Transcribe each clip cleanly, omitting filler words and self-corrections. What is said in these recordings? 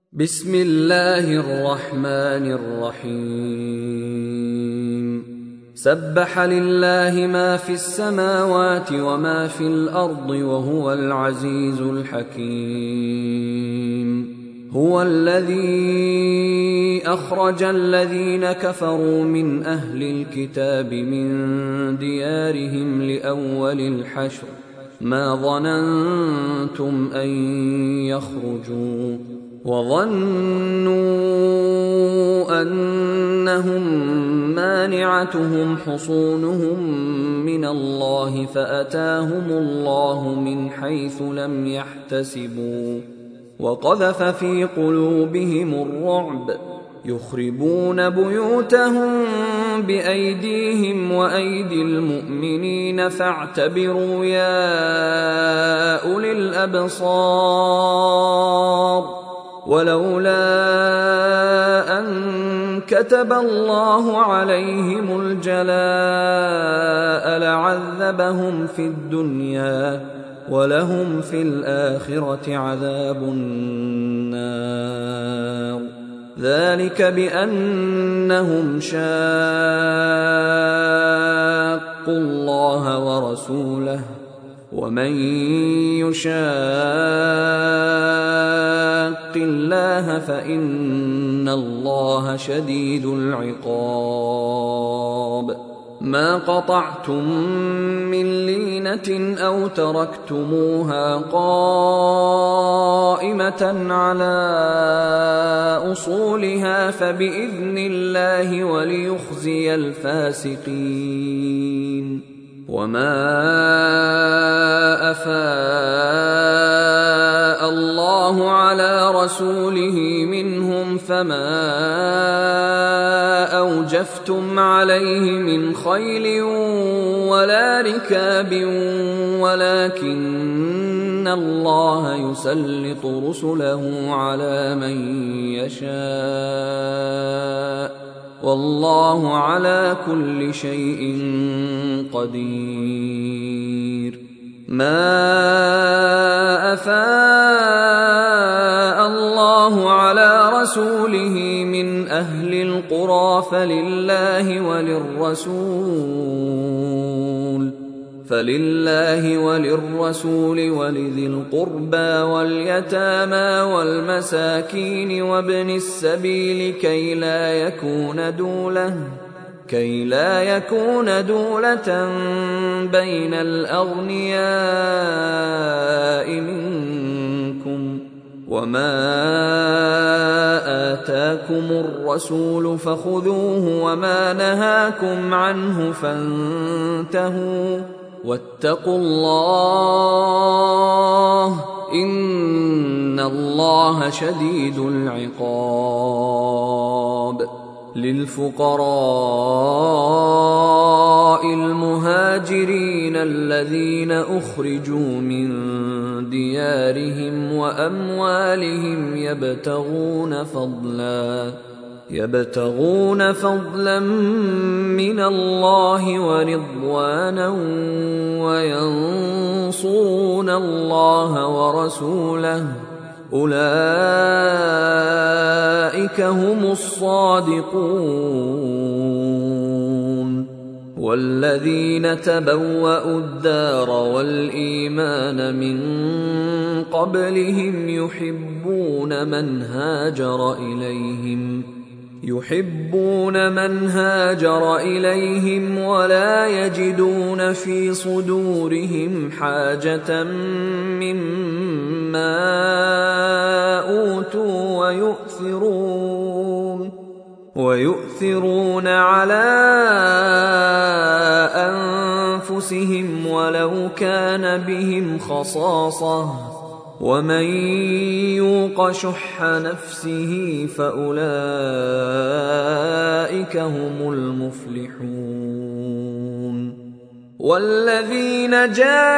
بسم الله الرحمن الرحيم سبح لله ما في السماوات وما في الأرض وهو العزيز الحكيم هو الذي أخرج الذين كفروا من أهل الكتاب من ديارهم لأول الحشر ما ظننتم أن يخرجوا وظنوا أنهم مانعتهم حصونهم من الله فأتاهم الله من حيث لم يحتسبوا وقذف في قلوبهم الرعب يخربون بيوتهم بأيديهم وأيدي المؤمنين فاعتبروا يا أولي الأبصار ولولا أن كتب الله عليهم الجلاء لعذبهم في الدنيا ولهم في الآخرة عذاب النار ذلك بأنهم شاقوا الله ورسوله ومن يشاق الله فإن الله شديد العقاب ما قطعتم من لينة أو تركتموها قائمة على أصولها فبإذن الله وليخزي الفاسقين وما أفاء الله على رسوله منهم فما أوجفتم عليه من خيل ولا ركاب ولكن الله يسلط رسله على من يشاء والله على كل شيء قدير ما أفاء الله على رسوله من أهل القرى فلله وللرسول ولذي القربى واليتامى والمساكين وابن السبيل كي لا يكون دولة بين الأغنياء منكم وما آتاكم الرسول فخذوه وما نهاكم عنه فانتهوا واتقوا الله إن الله شديد العقاب للفقراء المهاجرين الذين أخرجوا من ديارهم وأموالهم يبتغون فضلا من الله ورضوانا وينصرون الله ورسوله أولئك هم الصادقون والذين تبوأوا الدار والإيمان من قبلهم يحبون من هاجر إليهم ولا يجدون في صدورهم حاجة مما أوتوا ويؤثرون على أنفسهم ولو كان بهم خصاصة ومن يوق شح نفسه فأولئك هم المفلحون والذين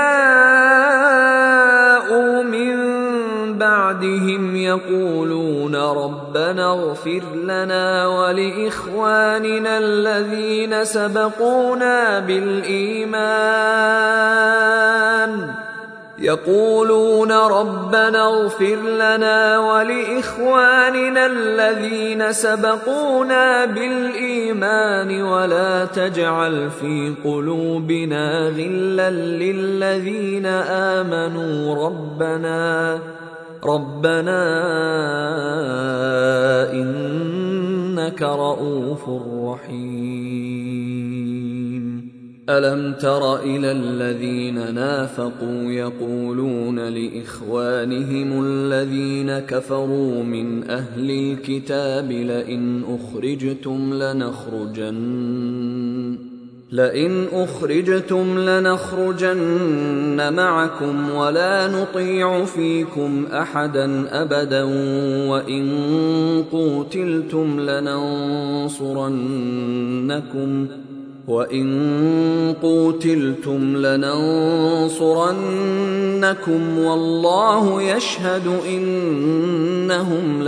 جاءوا من بعدهم يقولون ربنا اغفر لنا ولإخواننا الذين سبقونا بالإيمان يقولون ربنا اغفر لنا ولإخواننا الذين سبقونا بالإيمان ولا تجعل في قلوبنا غلا للذين آمنوا ربنا إنك رؤوف رحيم. ألم تر إلى الذين نافقوا يقولون لإخوانهم الذين كفروا من أهل الكتاب لئن أخرجتم لنخرجن معكم ولا نطيع فيكم أحدا أبدا وإن قوتلتم لننصرنكم والله يشهد إنهم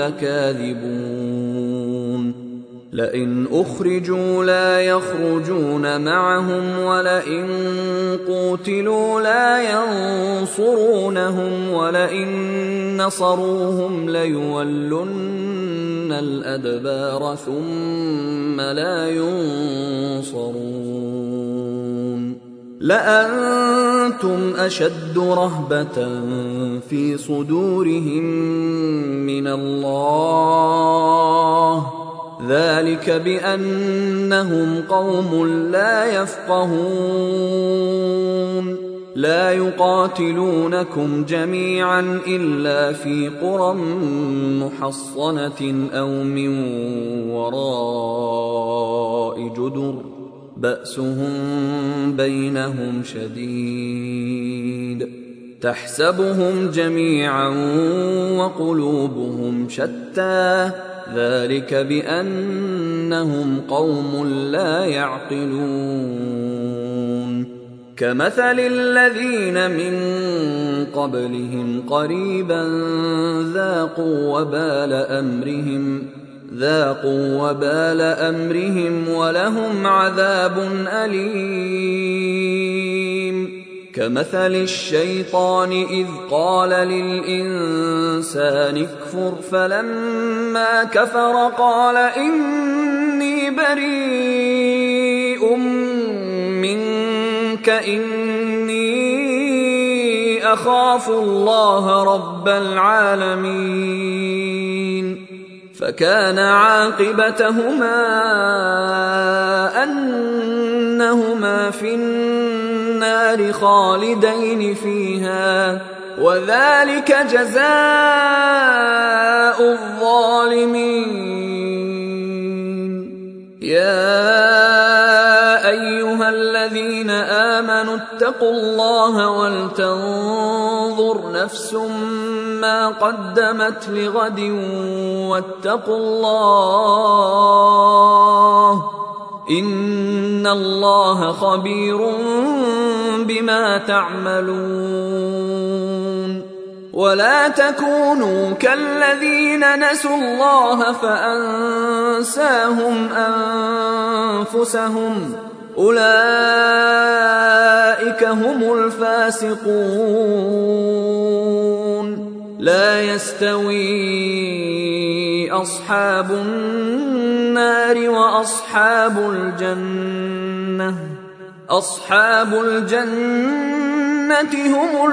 لكاذبون. لئن أخرجوا لا يخرجون معهم ولئن قوتلوا لا ينصرونهم ولئن نصروهم ليولن الأدبار ثم لا ينصرون. لأنتم أشد رهبة في صدورهم من الله ذلك بأنهم قوم لا يفقهون. لا يقاتلونكم جميعا إلا في قرى محصنة أو من وراء جدر بأسهم بينهم شديد تحسبهم جميعا وقلوبهم شتى ذلك بأنهم قوم لا يعقلون. كمثل الذين من قبلهم قريبا ذاقوا وبال أمرهم ولهم عذاب أليم. كمثل الشيطان إذ قال للإنسان اكفر فلما كفر قال إني بريء منك إني أخاف الله رب العالمين. فكان عاقبتهما أنهما في النار خالدين فيها وذلك جزاء الظالمين. يا أيها الذين آمنوا اتقوا الله ولتنظر نفس ما قدمت لغد واتقوا الله إن الله خبير بما تعملون. ولا تكونوا كالذين نسوا الله فأنساهم أنفسهم أولئك هم الفاسقون. لا يستوي أصحاب النار وأصحاب الجنة هم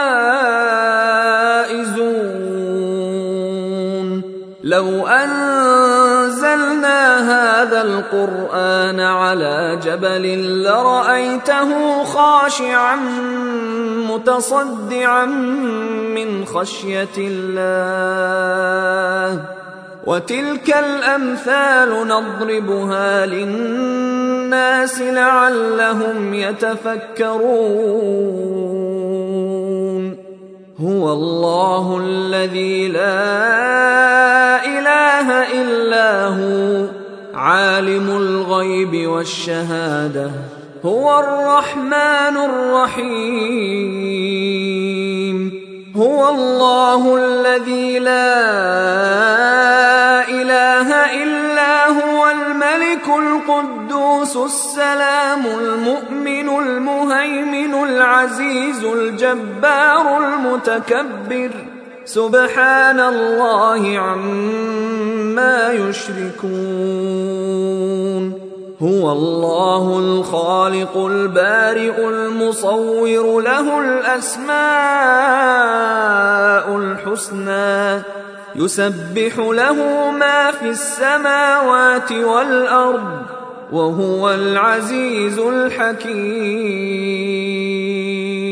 الفائزون. لو أنزلنا هذا القرآن على جبل لرأيته خاشعا متصدعا من خشية الله. وتلك الأمثال نضربها للناس لعلهم يتفكرون. هو الله الذي لا إله إلا هو عالم الغيب والشهادة هو الرحمن الرحيم. هو الله الذي لا إله إلا هو الملك القدوس القدوس السلام المؤمن المهيمن العزيز الجبار المتكبر سبحان الله عما يشركون هو الله الخالق البارئ المصور له الأسماء الحسنى يسبح له ما في السماوات والأرض وهو العزيز الحكيم